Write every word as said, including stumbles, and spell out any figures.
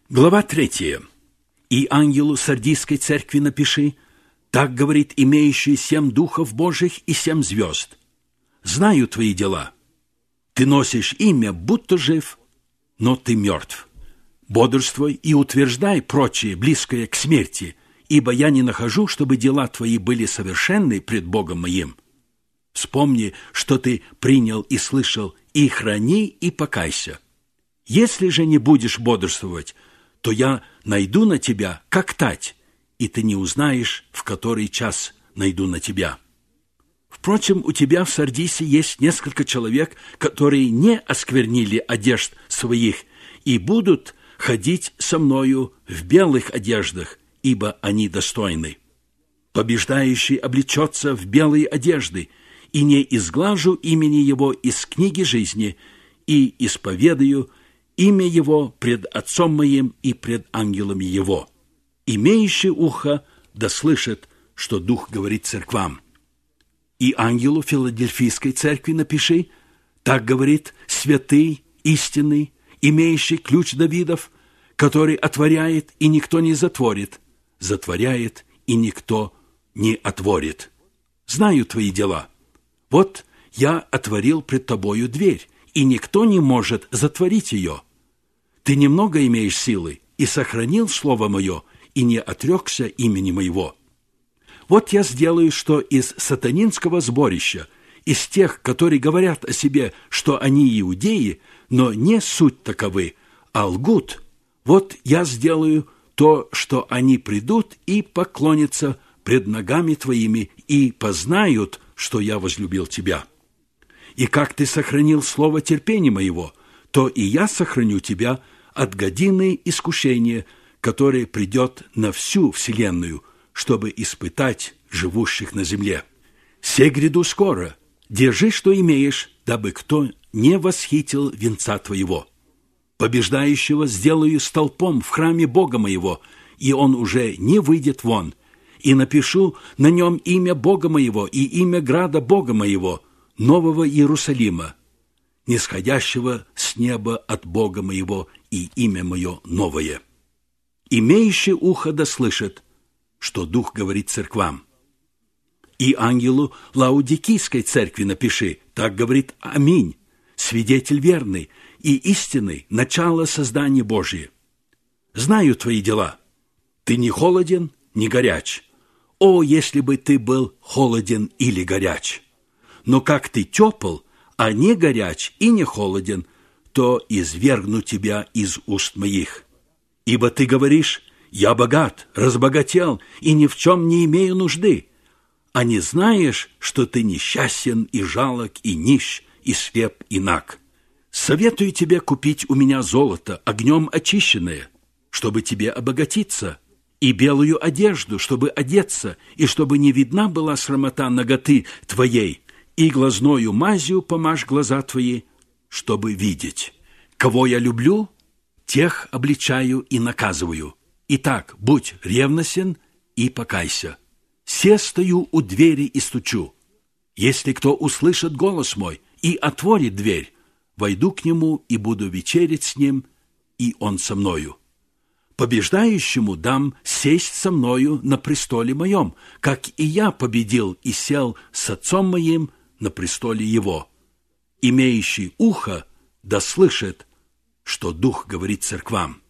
Глава третья. «И ангелу Сардийской церкви напиши, так говорит имеющий семь духов Божьих и семь звезд. Знаю твои дела. Ты носишь имя, будто жив, но ты мертв. Бодрствуй и утверждай прочее, близкое к смерти, ибо я не нахожу, чтобы дела твои были совершенны пред Богом моим. Вспомни, что ты принял и слышал, и храни, и покайся. Если же не будешь бодрствовать, то я найду на тебя, как тать, и ты не узнаешь, в который час найду на тебя. Впрочем, у тебя в Сардисе есть несколько человек, которые не осквернили одежд своих и будут ходить со мною в белых одеждах, ибо они достойны. Побеждающий облечется в белые одежды, и не изглажу имени его из книги жизни, и исповедаю имя его пред Отцом моим и пред ангелами его. Имеющий ухо да слышит, что Дух говорит церквам. И ангелу Филадельфийской церкви напиши, так говорит святый, истинный, имеющий ключ Давидов, который отворяет, и никто не затворит, затворяет, и никто не отворит. Знаю твои дела. Вот я отворил пред тобою дверь, и никто не может затворить ее. Ты немного имеешь силы, и сохранил слово мое, и не отрекся имени моего. Вот я сделаю, что из сатанинского сборища, из тех, которые говорят о себе, что они иудеи, но не суть таковы, а лгут, вот я сделаю то, что они придут и поклонятся пред ногами твоими и познают, что я возлюбил тебя. И как ты сохранил слово терпения моего, то и я сохраню тебя от годины искушения, которое придет на всю вселенную, чтобы испытать живущих на земле. Се гряду скоро, держи, что имеешь, дабы кто не восхитил венца твоего. Побеждающего сделаю столпом в храме Бога моего, и он уже не выйдет вон, и напишу на нем имя Бога моего и имя града Бога моего, Нового Иерусалима, нисходящего с неба от Бога моего, и имя мое новое. Имеющий ухо да слышит, что Дух говорит церквам. И ангелу Лаудикийской церкви напиши, так говорит Аминь, свидетель верный и истинный, начало создания Божия. Знаю твои дела. Ты не холоден, не горяч. О, если бы ты был холоден или горяч! Но как ты тепл, а не горяч и не холоден, то извергну тебя из уст моих. Ибо ты говоришь, я богат, разбогател, и ни в чем не имею нужды, а не знаешь, что ты несчастен и жалок, и нищ, и слеп, и наг. Советую тебе купить у меня золото, огнем очищенное, чтобы тебе обогатиться, и белую одежду, чтобы одеться, и чтобы не видна была срамота наготы твоей, и глазною мазью помажь глаза твои, чтобы видеть. Кого я люблю, тех обличаю и наказываю. Итак, будь ревностен и покайся. Се стою у двери и стучу. Если кто услышит голос мой и отворит дверь, войду к нему и буду вечерять с ним, и он со мною. Побеждающему дам сесть со мною на престоле моем, как и я победил и сел с отцом моим на престоле его. Имеющий ухо да слышит, что Дух говорит церквам.